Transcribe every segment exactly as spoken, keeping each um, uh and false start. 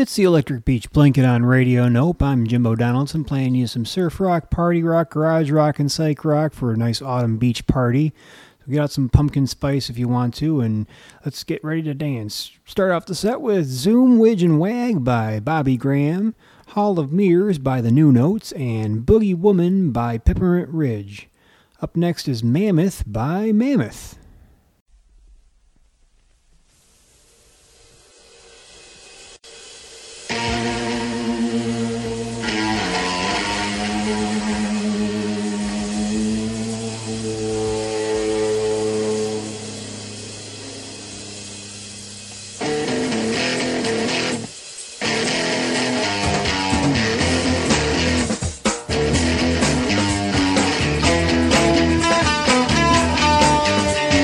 It's the Electric Beach Blanket on Radio Nope. I'm Jimbo Donaldson playing you some surf rock, party rock, garage rock, and psych rock for a nice autumn beach party. So get out some pumpkin spice if you want to, and let's get ready to dance. Start off the set with Zoom, Widge, and Wag by Bobby Graham, Hall of Mirrors by the New Notes, and Boogie Woman by Peppermint Ridge. Up next is Mammoth by Mammoth. Thank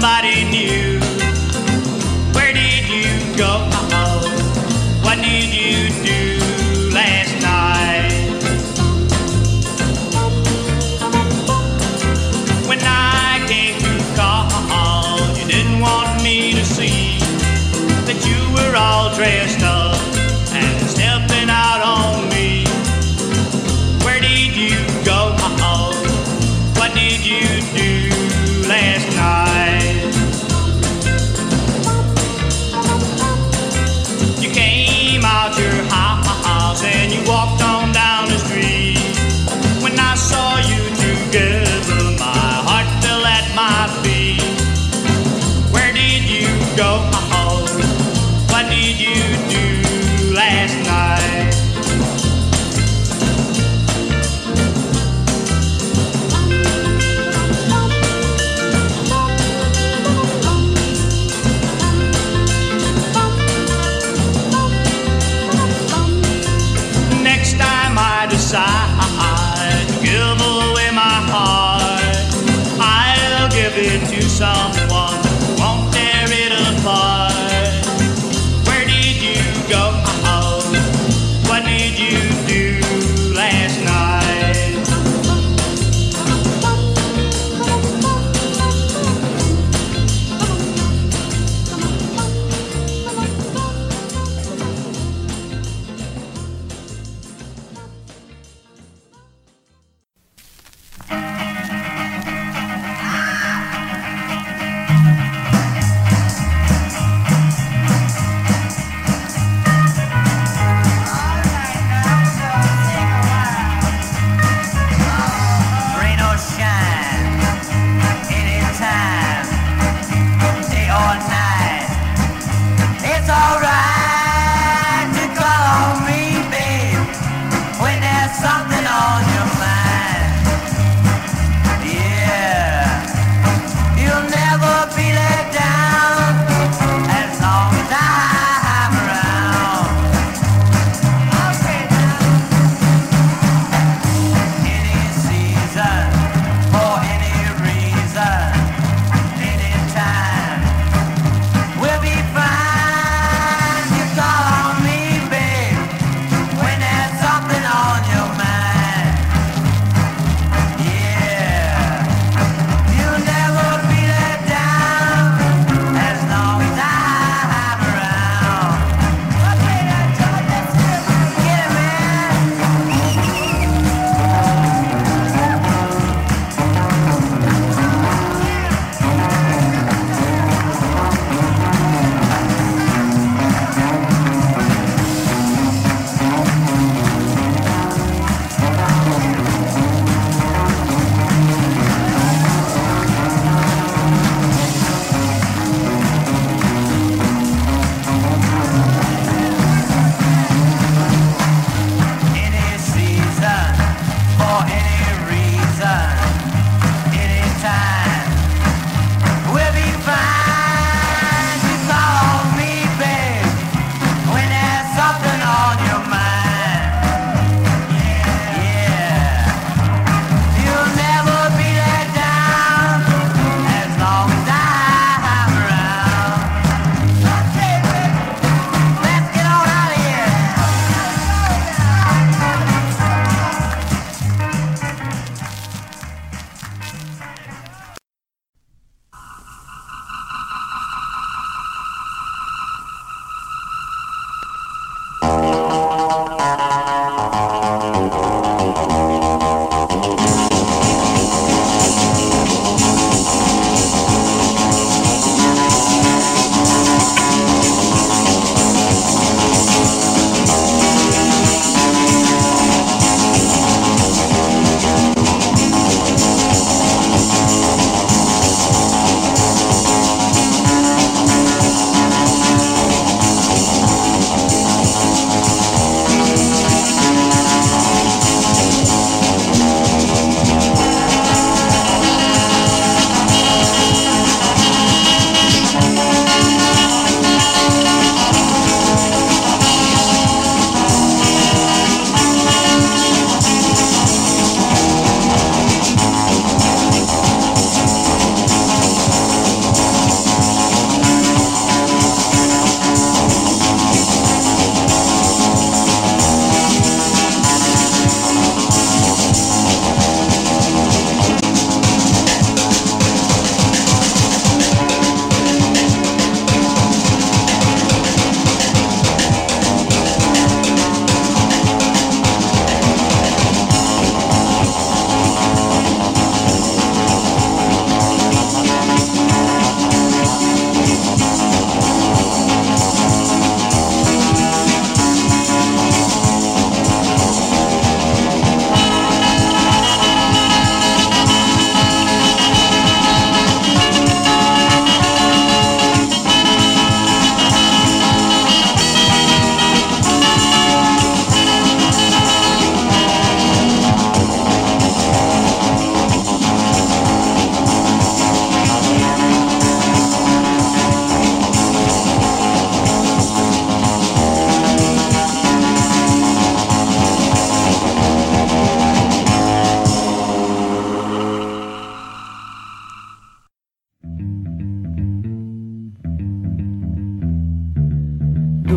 somebody new. Where did you go? What did you do last night? When I came to call, you didn't want me to see that you were all dressed up and stepping out on me. Where did you go? What did you do last night? You came out your house and you walked on down the street. When I saw you together, my heart fell at my feet. Where did you go? What did you do last night? Next time I decide to give away my heart, I'll give it to someone who won't tear it apart. Where did you go? What did you do last night?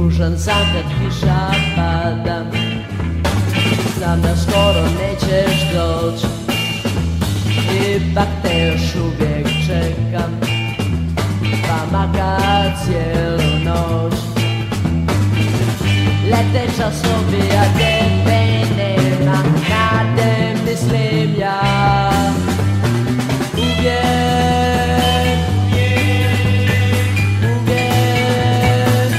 Tužan sam kad kiša pada, znam da skoro nećeš doći, ipak te još uvijek čekam, pa makar cijelu noć. Lete časovi, a tebe nema, na te mislim ja. Uvijek, uvijek,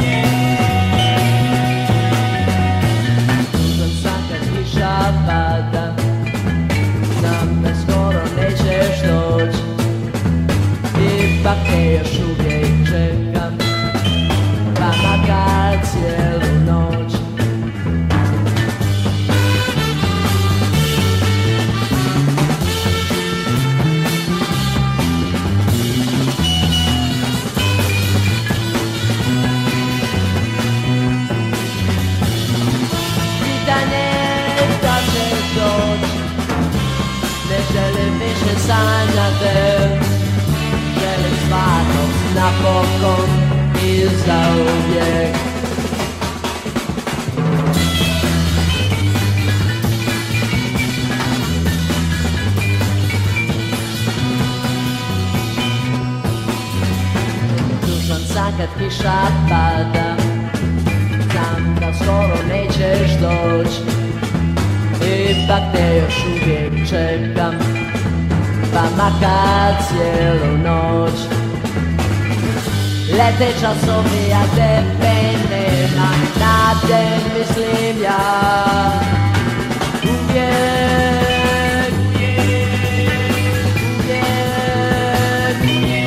tužan sam kad kiša pada, znam da skoro nećeš doći, ipak te još uvijek čekam, pa makar cijelu noć. Pitanje da ćeš doći, ne želim više sanjati, želim stvarnost napokon i zauvijek. Tužan sam kad kiša pada, znam da skoro nećeš doći, ipak te još uvijek čekam, pa makar cijelu noć. Lete časovi, a tebe nema, na te mislim ja. Uvijek, uvijek,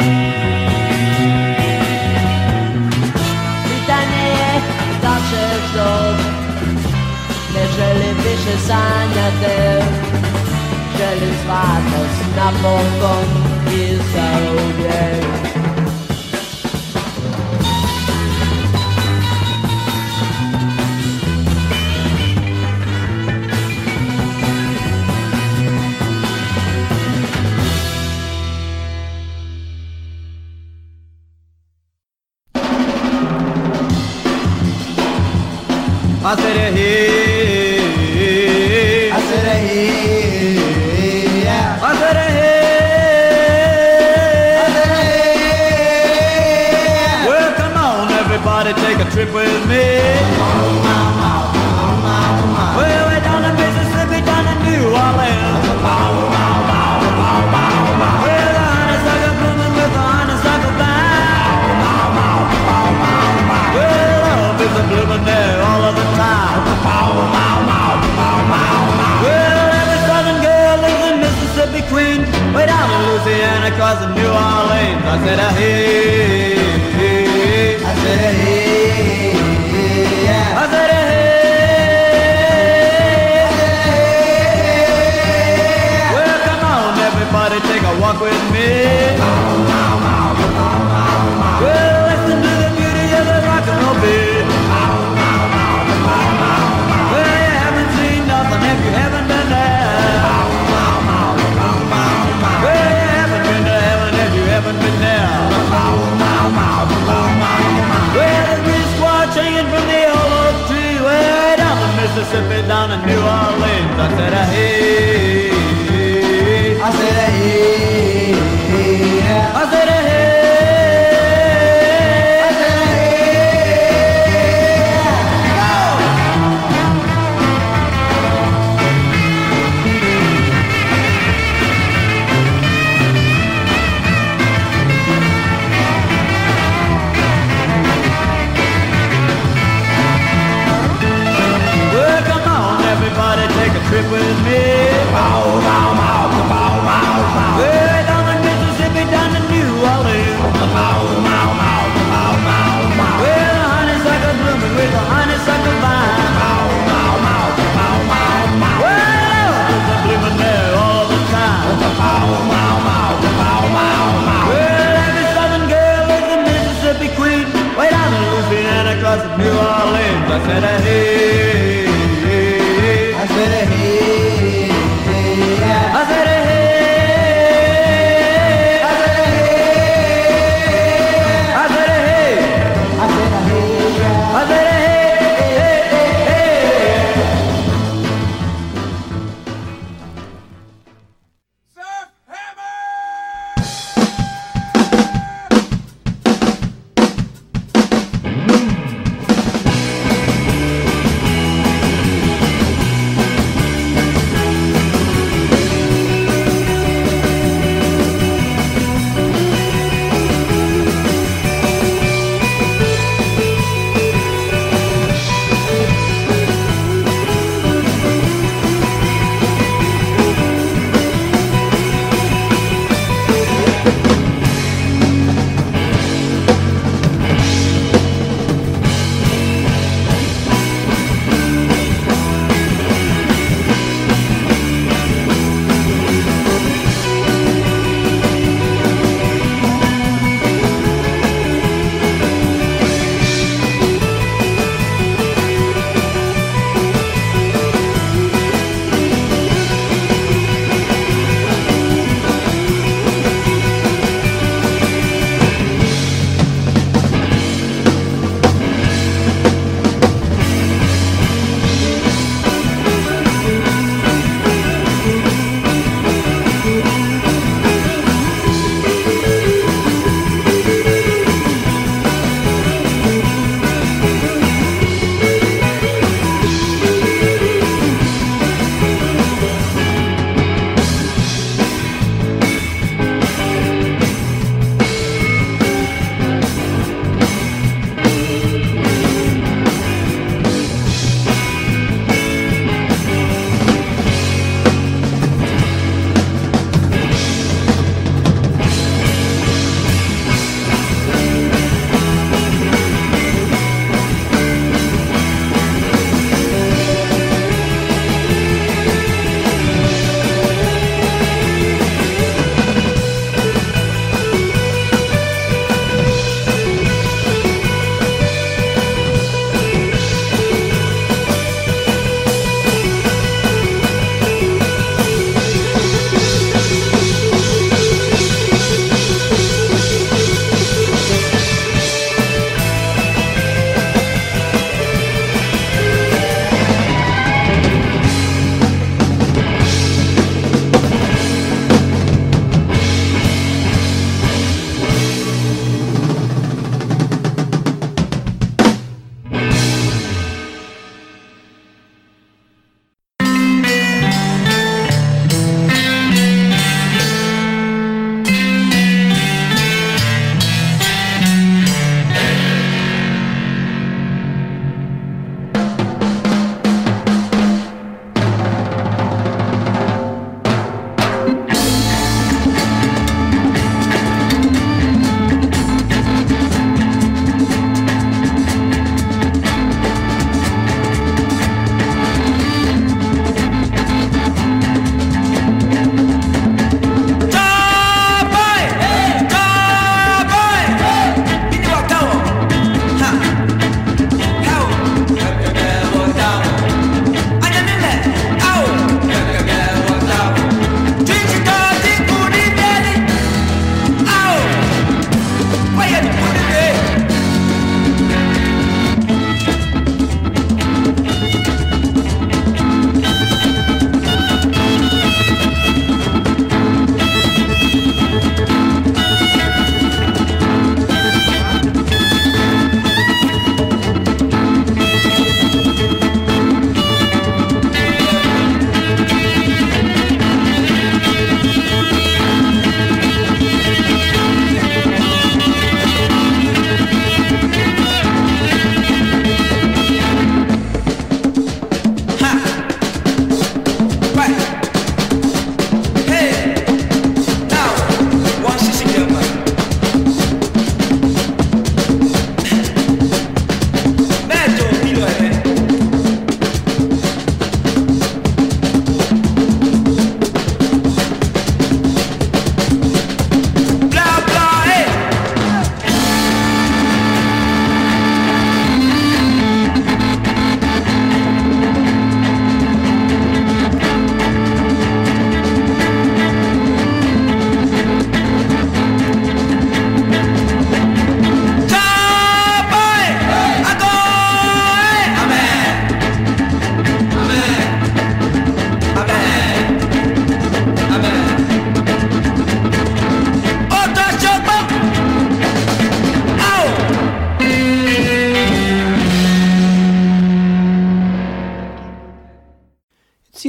pitanje je da ćeš doći, ne želim više sanjati, želim stvarnost napokon i zauvijek. I said a hey, I said a hey, yeah. I said a hey, I said a hey. Well, come on, everybody, take a trip with me. Well, way down to Mississippi, down to New Orleans. Well, the honeysuckle blooming with the honeysuckle vine. Well, love is a blooming there all of the time. Well, every southern girl is a Mississippi queen, way down in Louisiana, across to New Orleans. I said a hey, I said a hey, yeah. I said a hey, well, come on, everybody, take a walk with me. Well, listen to the beauty of the rock and roll beat. If you haven't been there, well, you haven't been to heaven if you haven't been there. Well, there's me squash hanging from the old oak tree, way down the Mississippi, down in New Orleans. I said a hey, I said a hey, I said a hey. Take a trip with me. Bow, bow, bow, bow, bow, bow. Way down in Mississippi, down to New Orleans. Bow, bow, bow, bow, bow, bow. Well, the honeysuckle blooming with the honeysuckle vine. Bow, bow, bow, bow, bow, bow. Well, it's a blooming there all the time. Bow, bow, bow, bow, bow, bow. Well, every southern girl is a Mississippi queen, way down in Louisiana, across to New Orleans. I said, hey, I said a hey, yeah. I said a hey, I said a hey.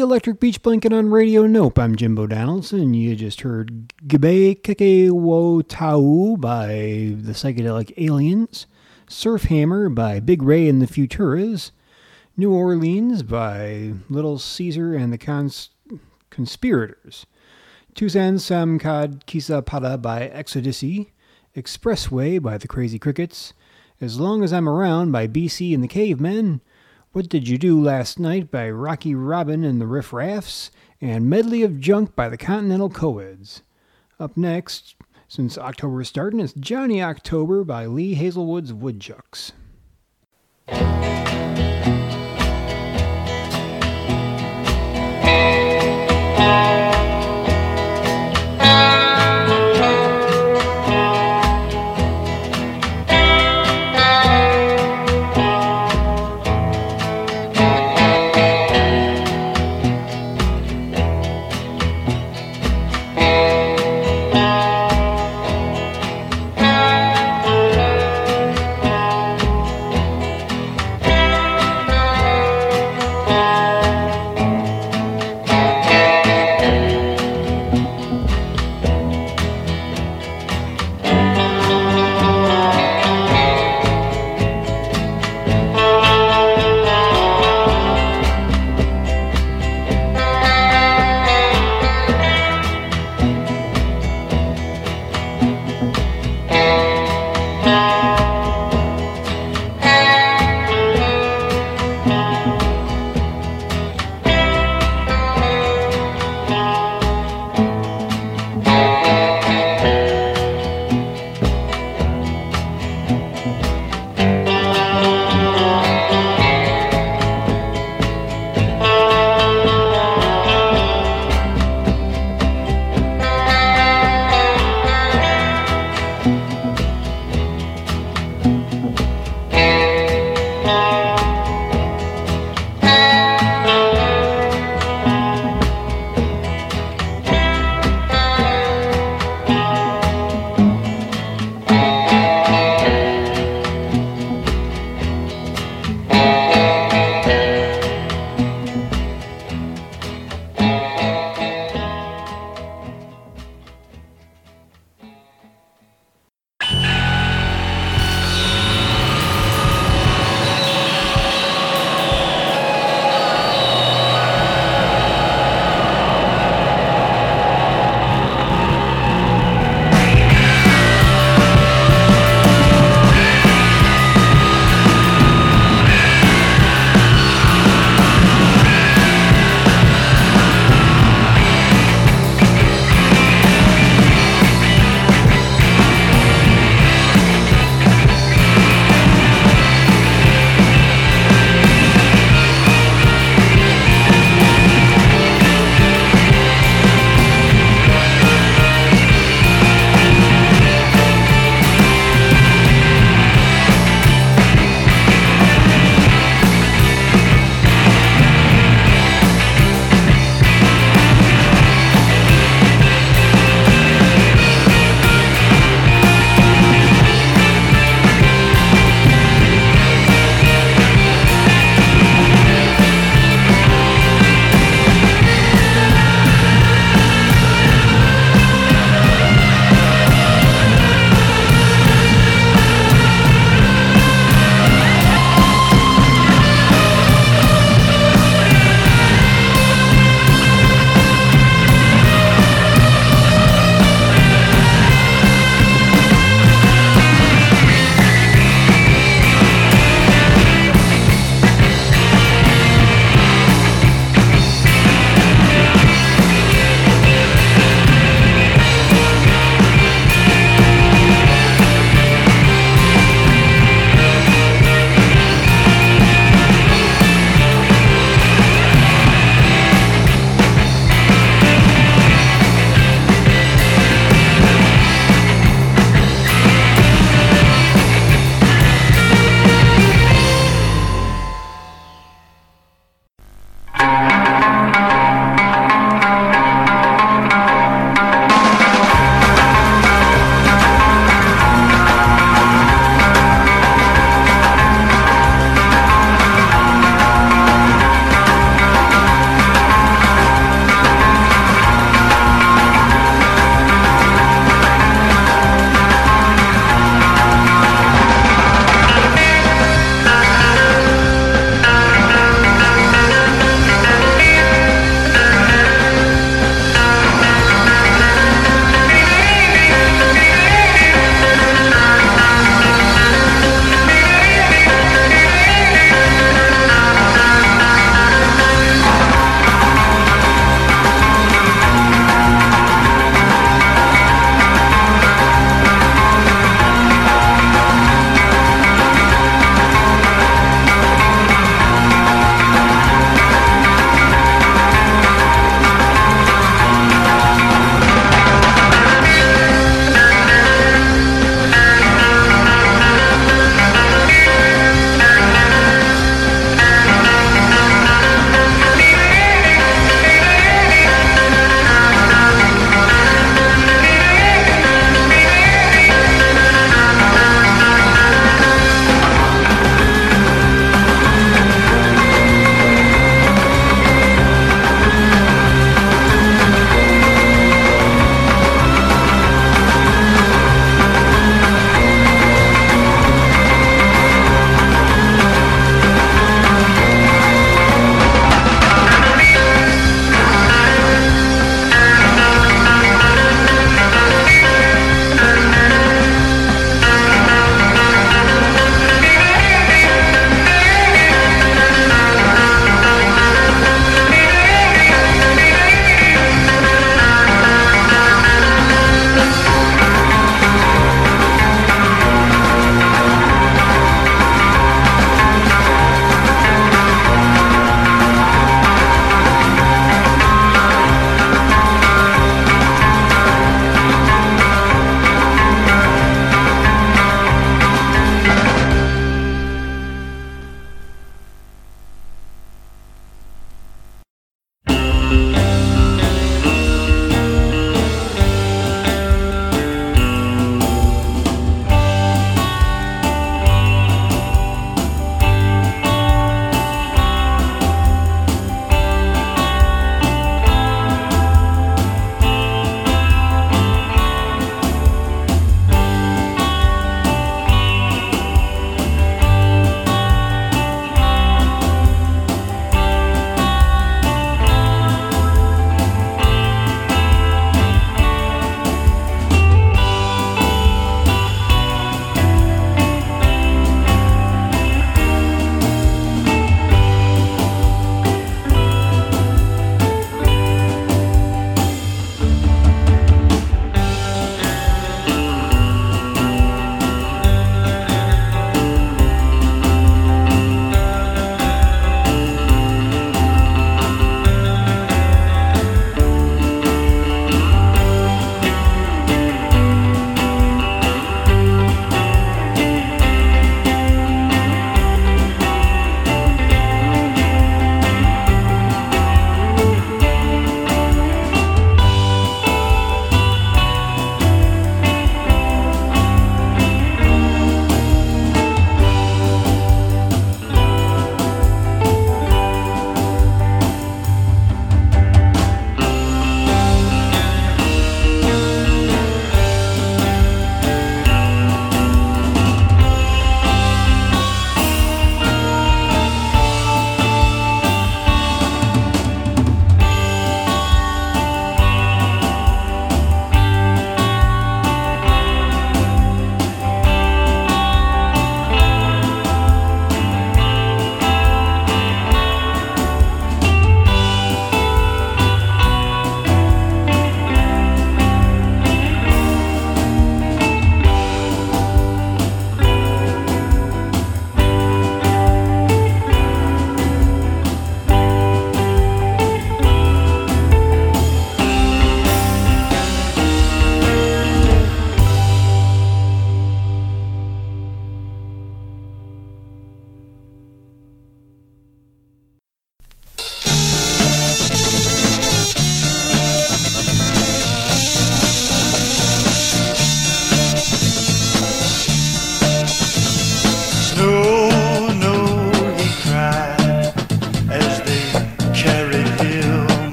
Electric Beach Blanket on Radio Nope. I'm Jimbo Donaldson. You just heard Gabe Keke Wo Tau by the Psychedelic Aliens, Surf Hammer by Big Ray and the Futuras, New Orleans by Little Caesar and the Cons- Conspirators, Tucson Samkad Kisa Pada by Exodisi, Expressway by the Crazy Crickets, As Long as I'm Around by B C and the Cavemen, What Did You Do Last Night by Rocky Robin and the Riff Raffs, and Medley of Junk by the Continental Coeds. Up next, since October is starting, it's Johnny October by Lee Hazelwood's Woodchucks.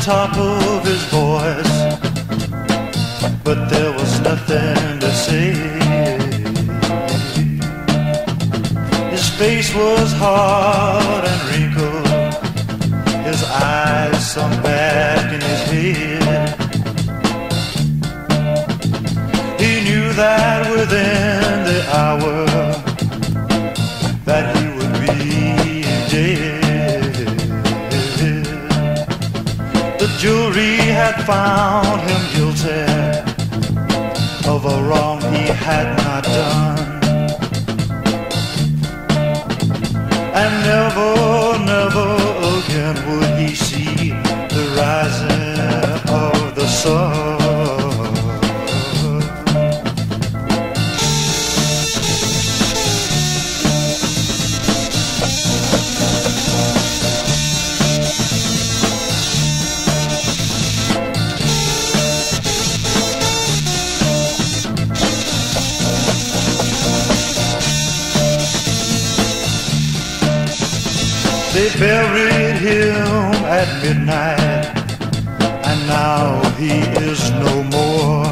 top of his voice, but there was nothing to say. His face was hard and wrinkled, his eyes sunk back in his head. He knew that within the hour that he would be dead. The jury had found him guilty of a wrong he had not done. And never, never again would he see the rising of the sun. They buried him at midnight, and now he is no more.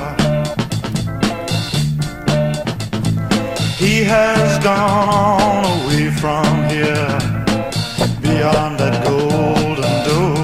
He has gone away from here, beyond that golden door.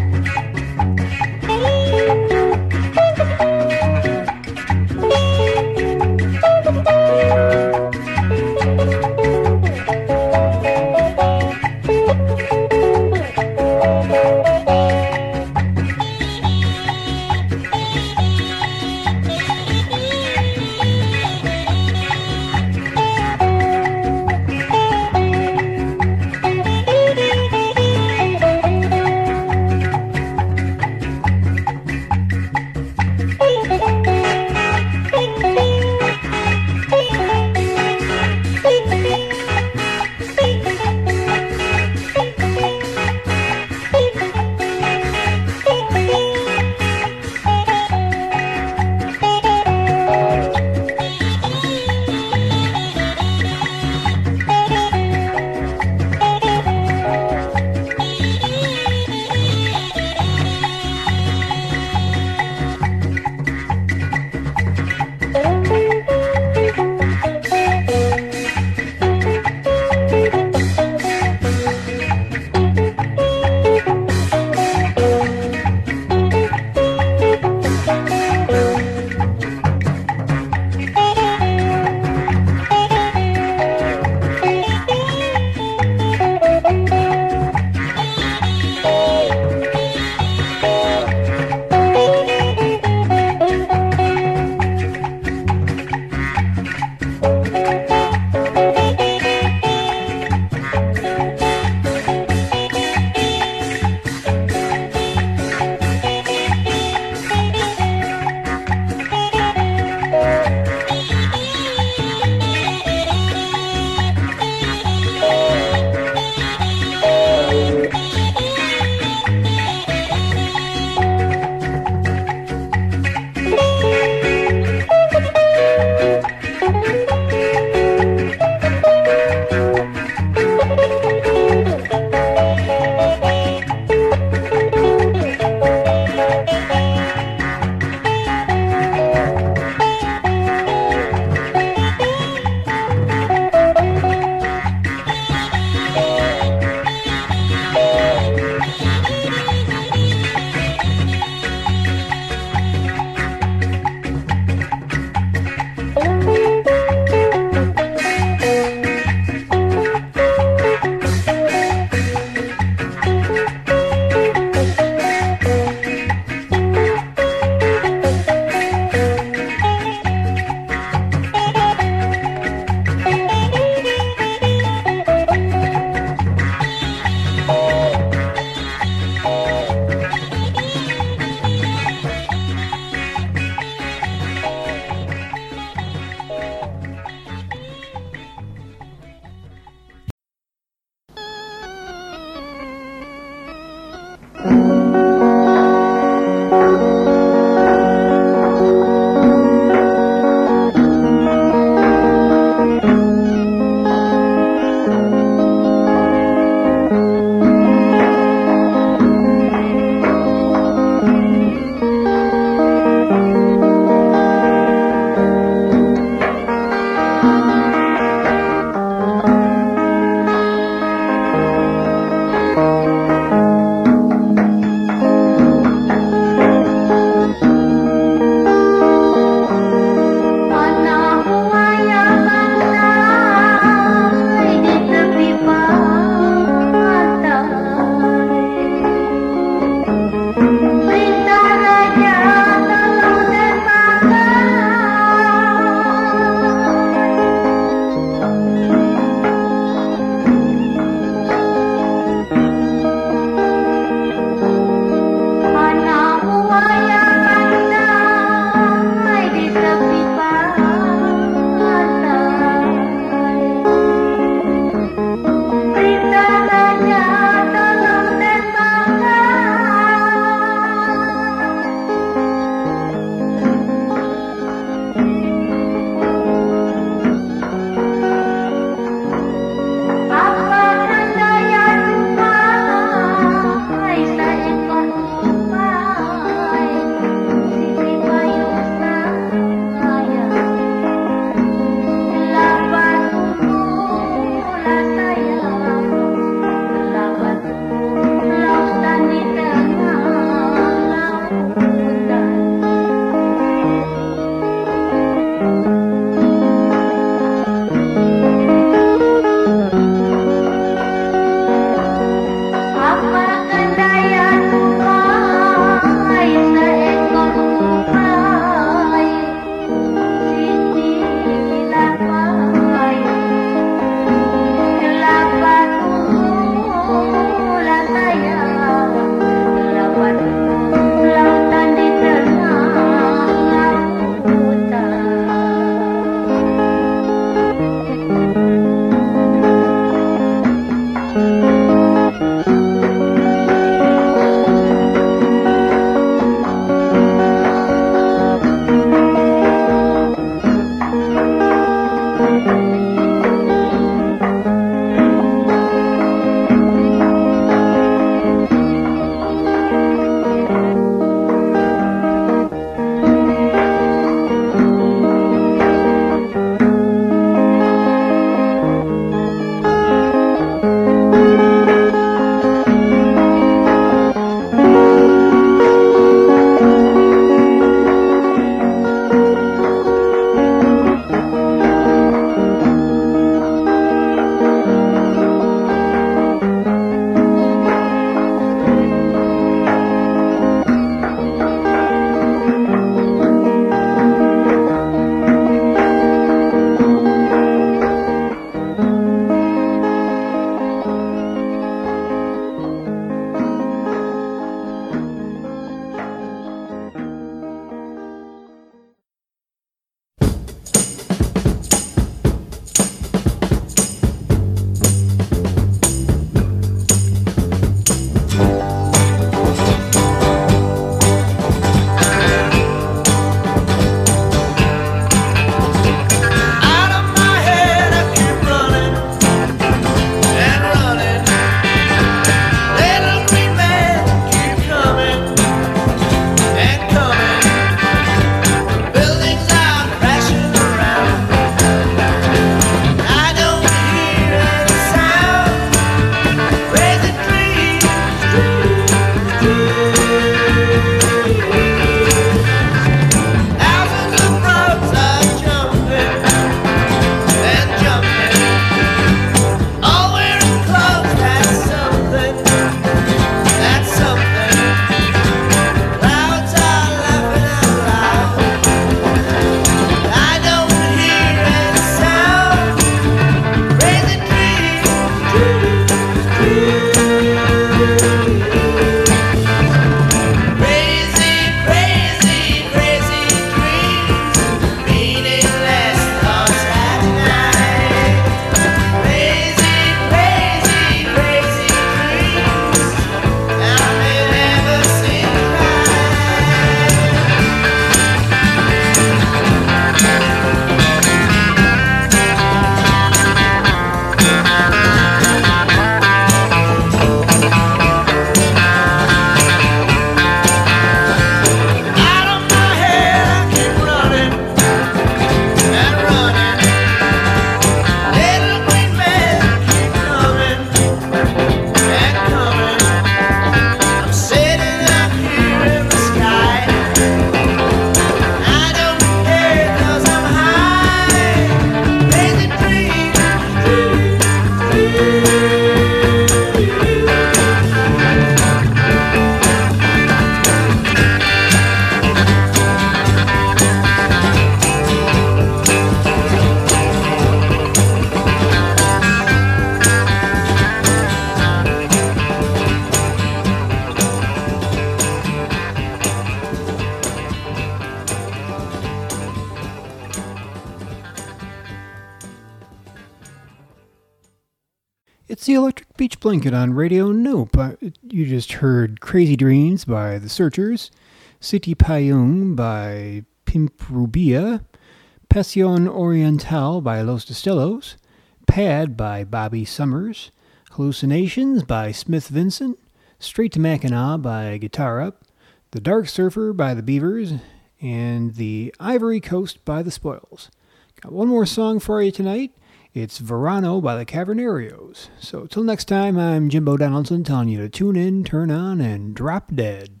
It's the Electric Beach Blanket on Radio Nope. Uh, you just heard Crazy Dreams by The Searchers, City Payung by Pimp Rubia, Pasión Oriental by Los Destellos, Pad by Bobby Summers, Hallucinations by Smith Vincent, Straight to Mackinac by Guitar Up, The Dark Surfer by The Beavers, and The Ivory Coast by The Spoils. Got one more song for you tonight. It's Verano by the Cavernarios. So till next time, I'm Jimbo Donaldson telling you to tune in, turn on, and drop dead.